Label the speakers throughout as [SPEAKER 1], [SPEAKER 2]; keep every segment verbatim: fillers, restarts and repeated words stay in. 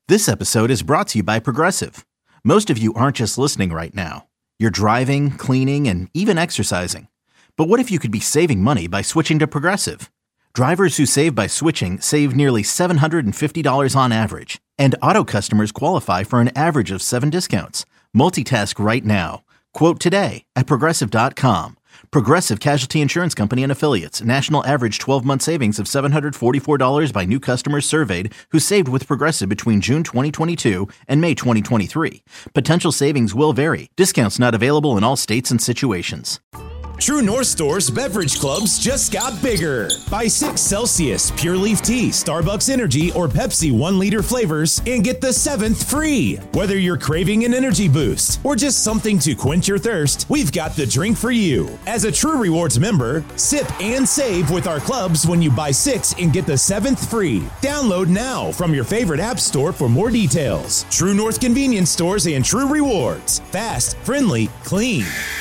[SPEAKER 1] This episode is brought to you by Progressive. Most of you aren't just listening right now. You're driving, cleaning, and even exercising. But what if you could be saving money by switching to Progressive? Drivers who save by switching save nearly seven hundred fifty dollars on average. And auto customers qualify for an average of seven discounts. Multitask right now. Quote today at Progressive dot com. Progressive Casualty Insurance Company and Affiliates. National average twelve-month savings of seven hundred forty-four dollars by new customers surveyed who saved with Progressive between June twenty twenty-two and May twenty twenty-three. Potential savings will vary. Discounts not available in all states and situations.
[SPEAKER 2] True North Store's beverage clubs just got bigger. Buy six Celsius, Pure Leaf Tea, Starbucks Energy, or Pepsi one liter flavors and get the seventh free. Whether you're craving an energy boost or just something to quench your thirst, we've got the drink for you. As a True Rewards member, sip and save with our clubs when you buy six and get the seventh free. Download now from your favorite app store for more details. True North Convenience Stores and True Rewards. Fast, friendly, clean.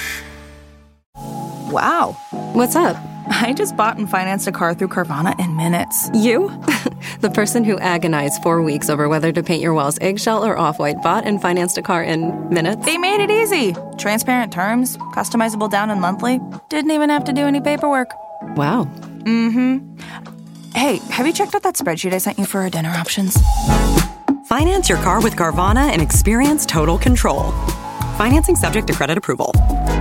[SPEAKER 3] Wow.
[SPEAKER 4] What's up?
[SPEAKER 3] I just bought and financed a car through Carvana in minutes.
[SPEAKER 4] You? The person who agonized four weeks over whether to paint your walls eggshell or off-white bought and financed a car in minutes?
[SPEAKER 3] They made it easy. Transparent terms, customizable down and monthly. Didn't even have to do any paperwork.
[SPEAKER 4] Wow.
[SPEAKER 3] Mm-hmm. Hey, have you checked out that spreadsheet I sent you for our dinner options?
[SPEAKER 5] Finance your car with Carvana and experience total control. Financing subject to credit approval.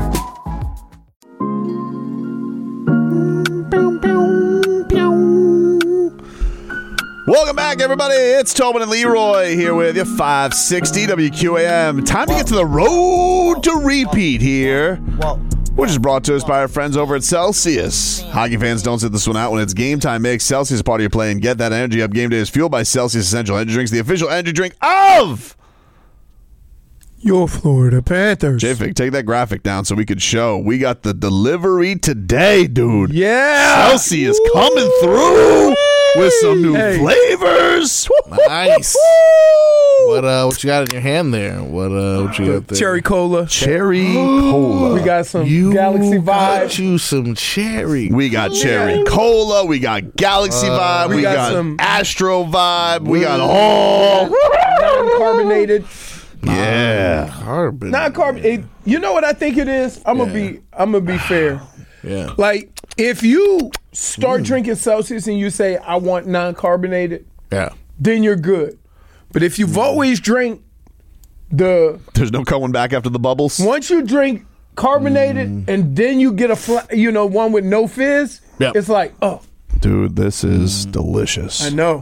[SPEAKER 6] Welcome back, everybody. It's Tobin and Leroy here with you, five sixty W Q A M. Time to get to the road to repeat here, which is brought to us by our friends over at Celsius. Hockey fans, don't sit this one out when it's game time. Make Celsius a part of your play and get that energy up. Game day is fueled by Celsius Essential Energy Drinks, the official energy drink of
[SPEAKER 7] your Florida Panthers.
[SPEAKER 6] J-Fig, take that graphic down so we could show. We got the delivery today, dude.
[SPEAKER 7] Yeah.
[SPEAKER 6] Celsius coming through with some new hey. flavors.
[SPEAKER 8] Nice. What uh? What you got in your hand there? What uh? What you got there?
[SPEAKER 7] Cherry cola.
[SPEAKER 6] Cherry cola.
[SPEAKER 7] We got some
[SPEAKER 8] you
[SPEAKER 7] Galaxy Vibe.
[SPEAKER 8] Got you some cherry.
[SPEAKER 6] We got cherry cola. We got Galaxy uh, Vibe. We, we got, got some Astro Vibe. We got all
[SPEAKER 7] non-carbonated.
[SPEAKER 6] Yeah,
[SPEAKER 8] carbon.
[SPEAKER 7] Not carbon. You know what I think it is? I'm yeah. gonna be. I'm gonna be fair.
[SPEAKER 8] Yeah.
[SPEAKER 7] Like if you start mm. drinking Celsius and you say I want non-carbonated,
[SPEAKER 8] yeah, then
[SPEAKER 7] you're good. But if you've mm. always drank the,
[SPEAKER 6] there's no coming back after the bubbles.
[SPEAKER 7] Once you drink carbonated mm. and then you get a fl- you know one with no fizz,
[SPEAKER 6] yep.
[SPEAKER 7] it's like oh,
[SPEAKER 6] dude, this is mm. delicious.
[SPEAKER 7] I know.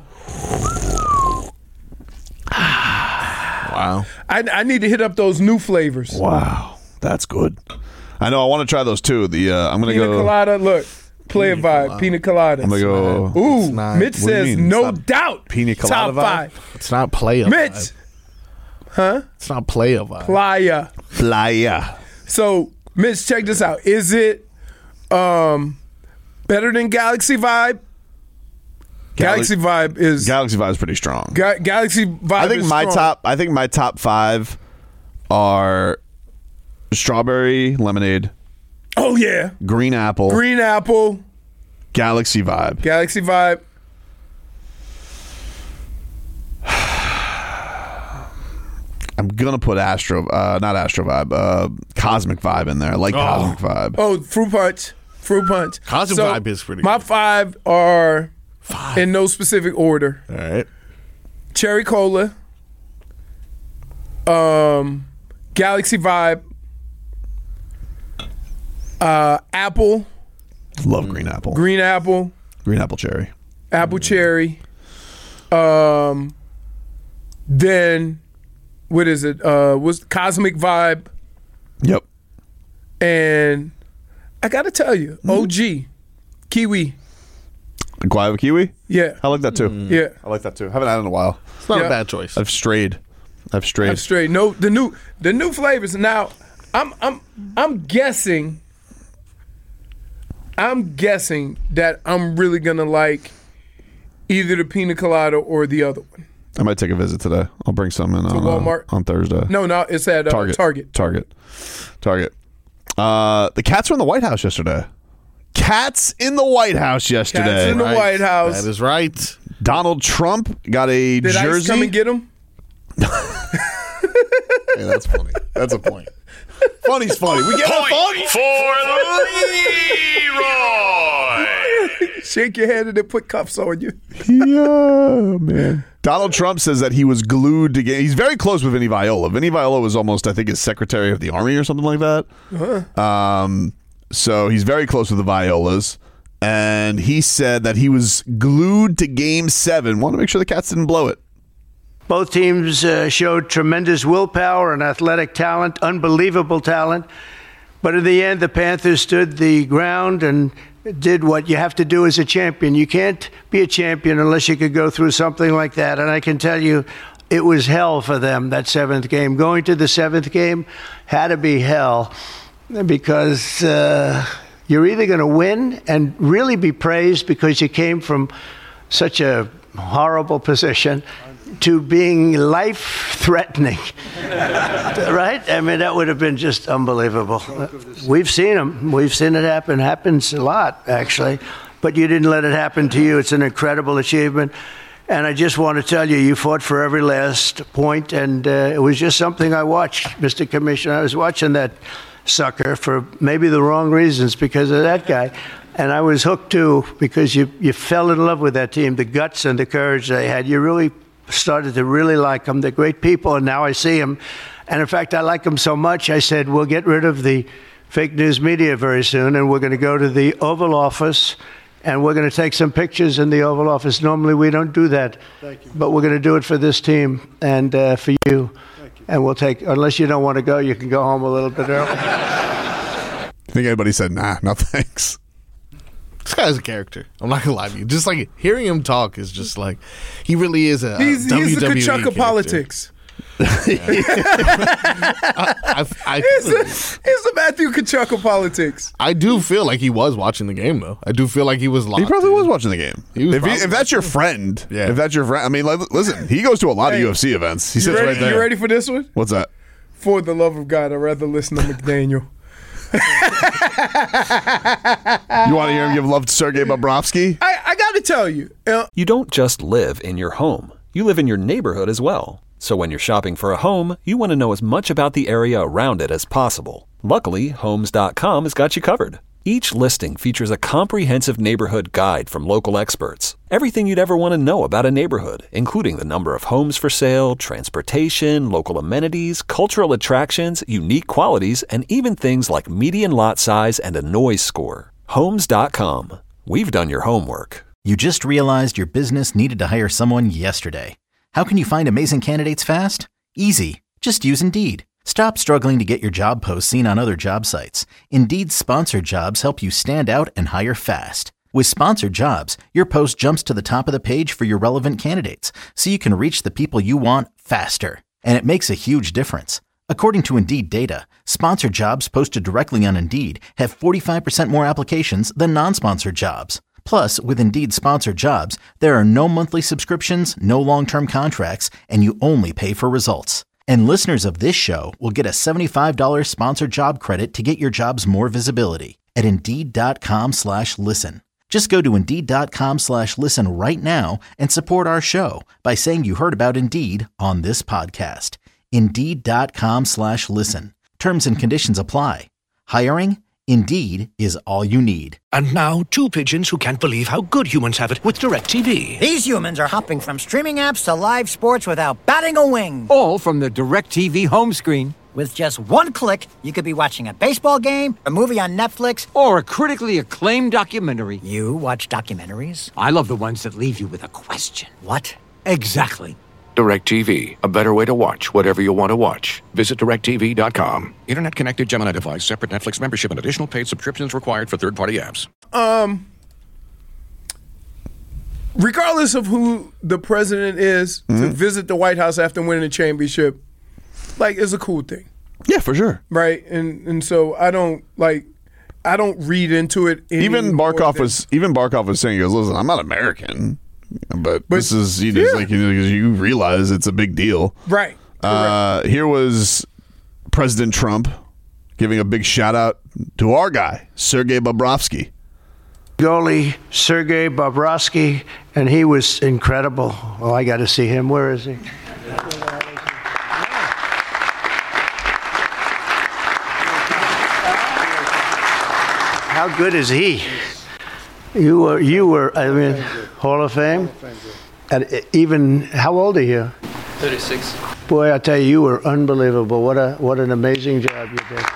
[SPEAKER 6] Wow.
[SPEAKER 7] I, I need to hit up those new flavors.
[SPEAKER 6] Wow. That's good. I know. I want to try those too. The uh, I'm going to go.
[SPEAKER 7] Pina colada. Look. Play a vibe. Colada. Pina colada.
[SPEAKER 6] I'm going to go.
[SPEAKER 7] Ooh. Not, Mitch says no doubt.
[SPEAKER 6] Pina colada
[SPEAKER 7] top five.
[SPEAKER 8] Vibe? It's not playa
[SPEAKER 7] Mitch.
[SPEAKER 8] Vibe.
[SPEAKER 7] Huh?
[SPEAKER 8] It's not playa vibe.
[SPEAKER 7] Playa.
[SPEAKER 6] Playa.
[SPEAKER 7] So, Mitch, check this out. Is it um, better than Galaxy Vibe? Galaxy Vibe is
[SPEAKER 6] Galaxy Vibe is pretty strong.
[SPEAKER 7] Ga- Galaxy Vibe.
[SPEAKER 6] I think
[SPEAKER 7] is
[SPEAKER 6] my
[SPEAKER 7] strong.
[SPEAKER 6] top. I think my top five are strawberry lemonade.
[SPEAKER 7] Oh yeah.
[SPEAKER 6] Green apple.
[SPEAKER 7] Green apple.
[SPEAKER 6] Galaxy Vibe.
[SPEAKER 7] Galaxy Vibe.
[SPEAKER 6] I'm gonna put Astro, uh, not Astro Vibe, uh, Cosmic Vibe in there. I like oh. Cosmic Vibe.
[SPEAKER 7] Oh, Fruit Punch. Fruit Punch.
[SPEAKER 8] Cosmic
[SPEAKER 7] so
[SPEAKER 8] Vibe is pretty.
[SPEAKER 7] My
[SPEAKER 8] good.
[SPEAKER 7] five are.
[SPEAKER 8] Five.
[SPEAKER 7] In no specific order.
[SPEAKER 8] All right.
[SPEAKER 7] Cherry cola. Um, Galaxy Vibe. Uh, apple.
[SPEAKER 6] Love green apple.
[SPEAKER 7] Green apple.
[SPEAKER 6] Green apple cherry.
[SPEAKER 7] Apple cherry. Um, then what is it? Uh, was Cosmic Vibe.
[SPEAKER 6] Yep.
[SPEAKER 7] And I gotta tell you, mm. O G, kiwi.
[SPEAKER 6] Guava kiwi?
[SPEAKER 7] Yeah.
[SPEAKER 6] I like that too.
[SPEAKER 7] Mm. Yeah.
[SPEAKER 6] I like that too. Haven't had it in a while.
[SPEAKER 8] It's not
[SPEAKER 7] yeah.
[SPEAKER 8] a bad choice.
[SPEAKER 6] I've strayed. I've strayed.
[SPEAKER 7] I've strayed. No, the new the new flavors. Now, I'm I'm I'm guessing I'm guessing that I'm really gonna like either the pina colada or the other one.
[SPEAKER 6] I might take a visit today. I'll bring some in on,
[SPEAKER 7] Walmart
[SPEAKER 6] uh, on Thursday.
[SPEAKER 7] No, no, it's at uh,
[SPEAKER 6] Target.
[SPEAKER 7] Target.
[SPEAKER 6] Target. Target. Uh, the cats were in the White House yesterday. Cats in the White House yesterday.
[SPEAKER 7] Cats in the
[SPEAKER 8] right.
[SPEAKER 7] White House.
[SPEAKER 8] That is right.
[SPEAKER 6] Donald Trump got a
[SPEAKER 7] Did
[SPEAKER 6] jersey.
[SPEAKER 7] Did ICE come and get him?
[SPEAKER 8] Hey, that's funny. That's a point. Funny's funny. We get a
[SPEAKER 9] Point for Leroy.
[SPEAKER 7] Shake your hand and then put cuffs on you.
[SPEAKER 6] Yeah, man. Donald Trump says that he was glued to game. He's very close with Vinny Viola. Vinny Viola was almost, I think, his Secretary of the Army or something like that. Uh-huh. Um, so he's very close with the Violas. And he said that he was glued to game seven. Want to make sure the Cats didn't blow it.
[SPEAKER 10] Both teams uh, showed tremendous willpower and athletic talent, unbelievable talent. But in the end, the Panthers stood the ground and did what you have to do as a champion. You can't be a champion unless you could go through something like that. And I can tell you, it was hell for them, that seventh game. Going to the seventh game had to be hell because uh, you're either going to win and really be praised because you came from such a horrible position to being life-threatening, right? I mean, that would have been just unbelievable. We've seen them. We've seen it happen. It happens a lot, actually. But you didn't let it happen to you. It's an incredible achievement. And I just want to tell you, you fought for every last point, and uh, it was just something I watched, Mister Commissioner. I was watching that sucker for maybe the wrong reasons because of that guy. And I was hooked, too, because you, you fell in love with that team, the guts and the courage they had. You really started to really like them. They're great people, and now I see them. And, in fact, I like them so much, I said, we'll get rid of the fake news media very soon, and we're going to go to the Oval Office, and we're going to take some pictures in the Oval Office. Normally, we don't do that. Thank you. But we're going to do it for this team and uh, for you. Thank you. And we'll take, unless you don't want to go, you can go home a little bit early.
[SPEAKER 6] I think anybody said, nah, no thanks.
[SPEAKER 8] This guy's a character. I'm not gonna lie to you. Just like hearing him talk is just like he really is a
[SPEAKER 7] he's,
[SPEAKER 8] W W E
[SPEAKER 7] he's the Kachuk
[SPEAKER 8] character.
[SPEAKER 7] of politics.
[SPEAKER 8] I, I, I,
[SPEAKER 7] he's, the, he's the Matthew Kachuk of politics.
[SPEAKER 8] I do feel like he was watching the game, though. I do feel like he was locked.
[SPEAKER 6] He probably
[SPEAKER 8] in.
[SPEAKER 6] was watching the game.
[SPEAKER 8] He was
[SPEAKER 6] if, he, if that's your friend, yeah. if that's your friend, I mean, like, listen, he goes to a lot hey, of U F C events. He sits
[SPEAKER 7] ready,
[SPEAKER 6] right there.
[SPEAKER 7] You ready for this one?
[SPEAKER 6] What's that?
[SPEAKER 7] For the love of God, I'd rather listen to McDaniel.
[SPEAKER 6] You want to hear him give love to Sergei Bobrovsky?
[SPEAKER 7] I, I got to tell you. Uh,
[SPEAKER 11] you don't just live in your home. You live in your neighborhood as well. So when you're shopping for a home, you want to know as much about the area around it as possible. Luckily, Homes dot com has got you covered. Each listing features a comprehensive neighborhood guide from local experts. Everything you'd ever want to know about a neighborhood, including the number of homes for sale, transportation, local amenities, cultural attractions, unique qualities, and even things like median lot size and a noise score. Homes dot com. We've done your homework.
[SPEAKER 1] You just realized your business needed to hire someone yesterday. How can you find amazing candidates fast? Easy. Just use Indeed. Stop struggling to get your job posts seen on other job sites. Indeed's sponsored jobs help you stand out and hire fast. With sponsored jobs, your post jumps to the top of the page for your relevant candidates, so you can reach the people you want faster. And it makes a huge difference. According to Indeed data, sponsored jobs posted directly on Indeed have forty-five percent more applications than non-sponsored jobs. Plus, with Indeed sponsored jobs, there are no monthly subscriptions, no long-term contracts, and you only pay for results. And listeners of this show will get a seventy-five dollars sponsored job credit to get your jobs more visibility at Indeed.com slash listen. Just go to Indeed.com slash listen right now and support our show by saying you heard about Indeed on this podcast. Indeed.com slash listen. Terms and conditions apply. Hiring? Indeed is all you need.
[SPEAKER 12] And now, two pigeons who can't believe how good humans have it with DirecTV.
[SPEAKER 13] These humans are hopping from streaming apps to live sports without batting a wing.
[SPEAKER 14] All from the DirecTV home screen.
[SPEAKER 13] With just one click, you could be watching a baseball game, a movie on Netflix,
[SPEAKER 14] or a critically acclaimed documentary.
[SPEAKER 13] You watch documentaries?
[SPEAKER 14] I love the ones that leave you with a question.
[SPEAKER 13] What?
[SPEAKER 14] Exactly.
[SPEAKER 12] DirecTV, a better way to watch whatever you want to watch. Visit direct T V dot com. Internet-connected Gemini device, separate Netflix membership, and additional paid subscriptions required for third-party apps.
[SPEAKER 7] Um, regardless of who the president is, mm-hmm. to visit the White House after winning a championship, like, is a cool thing.
[SPEAKER 6] Yeah, for sure.
[SPEAKER 7] Right, and and so I don't like. I don't read into it.
[SPEAKER 6] Even Barkov was even Barkov was saying, he goes, "Listen, I'm not American." But, but this is, you know, yeah. like, you know, you realize it's a big deal.
[SPEAKER 7] Right.
[SPEAKER 6] Uh, here was President Trump giving a big shout out to our guy, Sergei Bobrovsky.
[SPEAKER 10] Goalie Sergei Bobrovsky, and he was incredible. Oh, I got to see him. Where is he? How good is he? You were, you were, I mean, Hall of Fame? At even, how old are you?
[SPEAKER 15] thirty-six.
[SPEAKER 10] Boy, I tell you, you were unbelievable. What a, what an amazing job you did.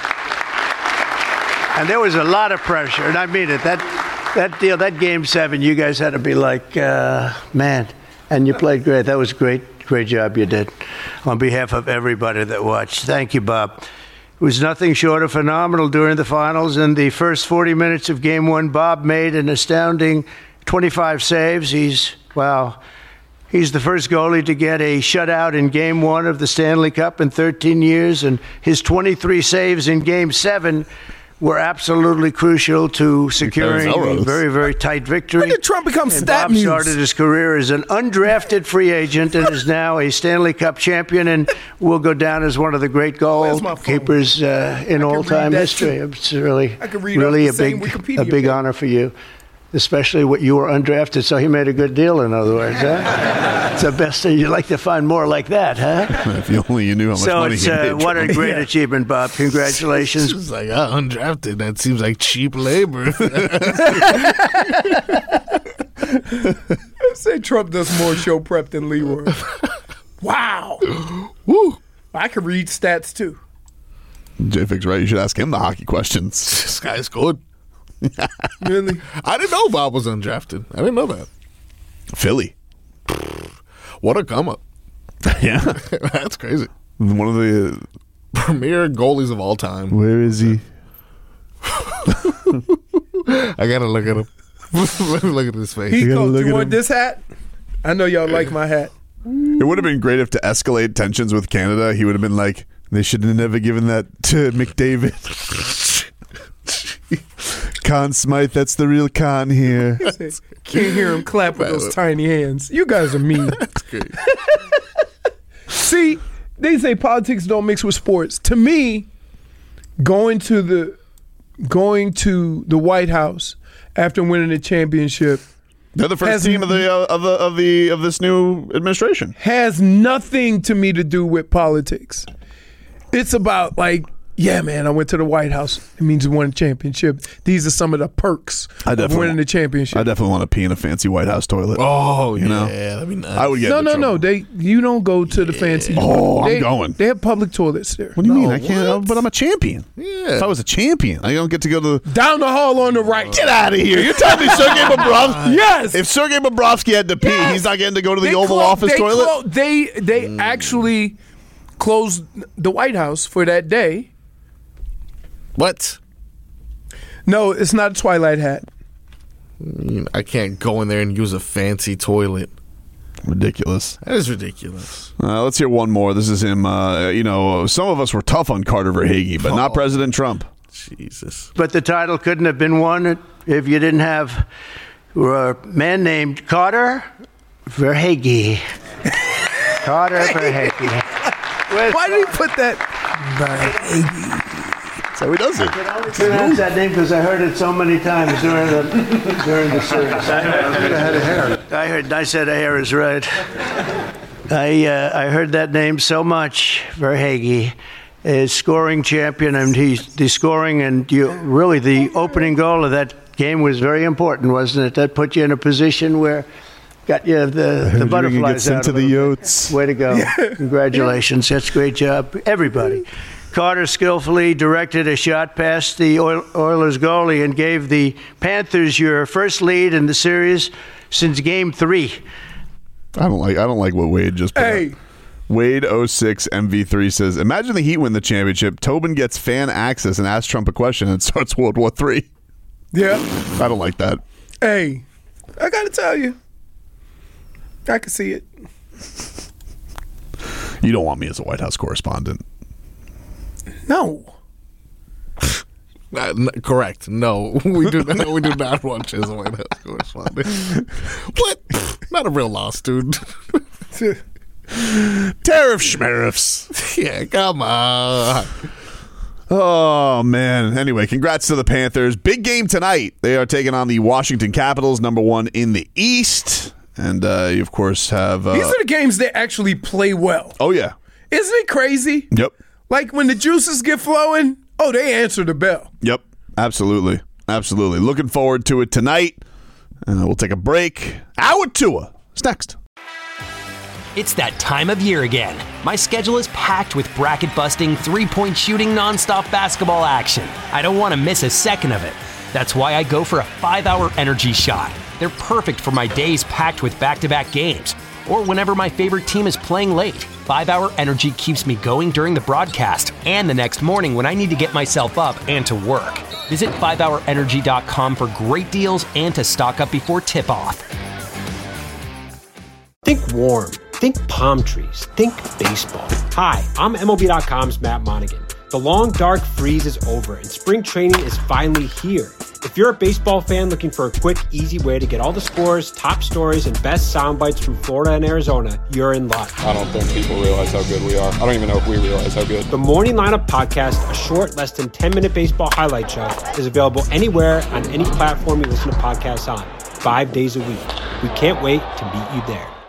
[SPEAKER 10] And there was a lot of pressure, and I mean it. That, that deal, that game seven, you guys had to be like, uh, man, and you played great. That was a great, great job you did. On behalf of everybody that watched, thank you, Bob. It was nothing short of phenomenal during the finals. In the first forty minutes of game one, Bob made an astounding twenty-five saves. He's, wow, he's the first goalie to get a shutout in game one of the Stanley Cup in thirteen years, and his twenty-three saves in game seven were absolutely crucial to securing a very, very tight victory.
[SPEAKER 7] When did Trump become
[SPEAKER 10] and
[SPEAKER 7] stat
[SPEAKER 10] Bob
[SPEAKER 7] muse?
[SPEAKER 10] started his career as an undrafted free agent and is now a Stanley Cup champion and will go down as one of the great goalkeepers uh, in all-time history.
[SPEAKER 7] Too.
[SPEAKER 10] It's really,
[SPEAKER 7] I could read
[SPEAKER 10] really a
[SPEAKER 7] the same
[SPEAKER 10] big,
[SPEAKER 7] Wikipedia
[SPEAKER 10] a big
[SPEAKER 7] page.
[SPEAKER 10] honor for you. Especially what you were undrafted, so he made a good deal, in other words, huh? It's the best thing. You'd like to find more like that, huh?
[SPEAKER 6] If you only you knew how much
[SPEAKER 10] so
[SPEAKER 6] money
[SPEAKER 10] it's,
[SPEAKER 6] he
[SPEAKER 10] uh,
[SPEAKER 6] made.
[SPEAKER 10] what a great achievement, Bob. Congratulations.
[SPEAKER 8] It's like, uh, undrafted. That seems like cheap labor.
[SPEAKER 7] I say Trump does more show prep than Leroy. Wow.
[SPEAKER 8] Woo.
[SPEAKER 7] I could read stats, too.
[SPEAKER 6] J-Fix, right? You should ask him the hockey questions.
[SPEAKER 8] This guy's good.
[SPEAKER 7] Really?
[SPEAKER 8] I didn't know Bob was undrafted. I didn't know that.
[SPEAKER 6] Philly.
[SPEAKER 8] What a come up.
[SPEAKER 6] Yeah.
[SPEAKER 8] That's crazy.
[SPEAKER 6] One of the
[SPEAKER 8] premier goalies of all time.
[SPEAKER 6] Where is he?
[SPEAKER 8] I gotta look at him. Let me look at his face.
[SPEAKER 7] He
[SPEAKER 6] gotta
[SPEAKER 7] goes,
[SPEAKER 6] look
[SPEAKER 7] you
[SPEAKER 6] at
[SPEAKER 7] want
[SPEAKER 6] him.
[SPEAKER 7] this hat? I know y'all like my hat.
[SPEAKER 6] It would have been great if, to escalate tensions with Canada, he would have been like, they should have never given that to McDavid. Conn Smythe, that's the real Conn here.
[SPEAKER 7] Can't hear him clap with those tiny hands. You guys are mean.
[SPEAKER 8] That's great.
[SPEAKER 7] See, they say politics don't mix with sports. To me, going to the going to the White House after winning the championship,
[SPEAKER 6] they're the first
[SPEAKER 7] has,
[SPEAKER 6] team of the uh, of the of the of this new administration.
[SPEAKER 7] Has nothing to me to do with politics. It's about like, yeah, man, I went to the White House. It means we won a championship. These are some of the perks
[SPEAKER 6] I
[SPEAKER 7] of
[SPEAKER 6] definitely
[SPEAKER 7] winning the championship.
[SPEAKER 6] I definitely want to pee in a fancy White House toilet.
[SPEAKER 8] Oh,
[SPEAKER 6] you
[SPEAKER 8] yeah,
[SPEAKER 6] know?
[SPEAKER 8] that'd be nice.
[SPEAKER 6] I would get
[SPEAKER 7] no,
[SPEAKER 6] into
[SPEAKER 7] no,
[SPEAKER 6] trouble.
[SPEAKER 7] no. They you don't go to the fancy.
[SPEAKER 6] Oh,
[SPEAKER 7] they,
[SPEAKER 6] I'm going.
[SPEAKER 7] They have public toilets there.
[SPEAKER 6] What do you
[SPEAKER 8] No,
[SPEAKER 6] mean? I can't.
[SPEAKER 8] what?
[SPEAKER 6] But I'm a champion.
[SPEAKER 8] Yeah.
[SPEAKER 6] If I was a champion, I don't get to go to the.
[SPEAKER 7] Down the hall on the right.
[SPEAKER 6] Get out of here! You're telling me Sergei Bobrovsky?
[SPEAKER 7] Yes.
[SPEAKER 6] If Sergei Bobrovsky had to pee,
[SPEAKER 7] Yes.
[SPEAKER 6] he's not getting to go to the
[SPEAKER 7] They
[SPEAKER 6] Oval
[SPEAKER 7] clo-
[SPEAKER 6] Office
[SPEAKER 7] they
[SPEAKER 6] toilet.
[SPEAKER 7] clo- they they actually closed the White House for that day.
[SPEAKER 8] What?
[SPEAKER 7] No, it's not a Twilight hat.
[SPEAKER 8] I can't go in there and use a fancy toilet.
[SPEAKER 6] Ridiculous.
[SPEAKER 8] That is ridiculous.
[SPEAKER 6] Uh, let's hear one more. This is him. Uh, you know, some of us were tough on Carter Verhaeghe, but not
[SPEAKER 8] Oh.
[SPEAKER 6] President Trump.
[SPEAKER 8] Jesus.
[SPEAKER 10] But the title couldn't have been won if you didn't have a man named Carter Verhaeghe. Carter Verhaeghe.
[SPEAKER 7] Why did he put that? Verhaeghe.
[SPEAKER 6] That's how he does it.
[SPEAKER 10] I can only pronounce that name because I heard it so many times during the during the series. I heard, I had a hair. I heard. I said a hair is right. I uh, I heard that name so much. Verhaeghe is scoring champion, and he's the scoring, and you really the opening goal of that game was very important, wasn't it? That put you in a position where. Got you the, the butterflies out
[SPEAKER 6] into
[SPEAKER 10] of
[SPEAKER 6] the
[SPEAKER 10] it.
[SPEAKER 6] Yotes.
[SPEAKER 10] Way to go. Congratulations. That's a great job. Everybody. Carter skillfully directed a shot past the Oil- Oilers goalie and gave the Panthers your first lead in the series since game three.
[SPEAKER 6] I don't like. I don't like what Wade just put
[SPEAKER 7] Hey.
[SPEAKER 6] up. Wade oh six M V three says, "Imagine the Heat win the championship. Tobin gets fan access and asks Trump a question and starts World War Three."
[SPEAKER 7] Yeah.
[SPEAKER 6] I don't like that.
[SPEAKER 7] Hey, I gotta tell you, I can see it.
[SPEAKER 6] You don't want me as a White House correspondent.
[SPEAKER 7] No.
[SPEAKER 8] Uh, n- correct. No, we do. No, we do not want you as a White House correspondent. What? Not a real law student.
[SPEAKER 6] Tariff schmariffs.
[SPEAKER 8] Yeah, come on.
[SPEAKER 6] Oh, man. Anyway, congrats to the Panthers. Big game tonight. They are taking on the Washington Capitals, number one in the East. And uh, you, of course, have... Uh,
[SPEAKER 7] These are the games that actually play well.
[SPEAKER 6] oh, yeah.
[SPEAKER 7] Isn't it crazy?
[SPEAKER 6] Yep.
[SPEAKER 7] Like when the juices get flowing, oh, they answer the bell.
[SPEAKER 6] Yep. Absolutely. Absolutely. Looking forward to it tonight. Uh, we'll take a break. Hour Tua is next.
[SPEAKER 15] It's that time of year again. My schedule is packed with bracket-busting, three-point shooting, nonstop basketball action. I don't want to miss a second of it. That's why I go for a five-hour energy shot. They're perfect for my days packed with back-to-back games, or whenever my favorite team is playing late. five-hour energy keeps me going during the broadcast and the next morning when I need to get myself up and to work. Visit five hour energy dot com for great deals and to stock up before tip-off.
[SPEAKER 16] Think warm. Think palm trees. Think baseball. Hi, I'm M L B dot com's Matt Monaghan. The long, dark freeze is over, and spring training is finally here. If you're a baseball fan looking for a quick, easy way to get all the scores, top stories, and best sound bites from Florida and Arizona, you're in luck.
[SPEAKER 17] I don't think people realize how good we are. I don't even know if we realize how good.
[SPEAKER 16] The Morning Lineup Podcast, a short, less than ten-minute baseball highlight show, is available anywhere on any platform you listen to podcasts on, five days a week. We can't wait to meet you there.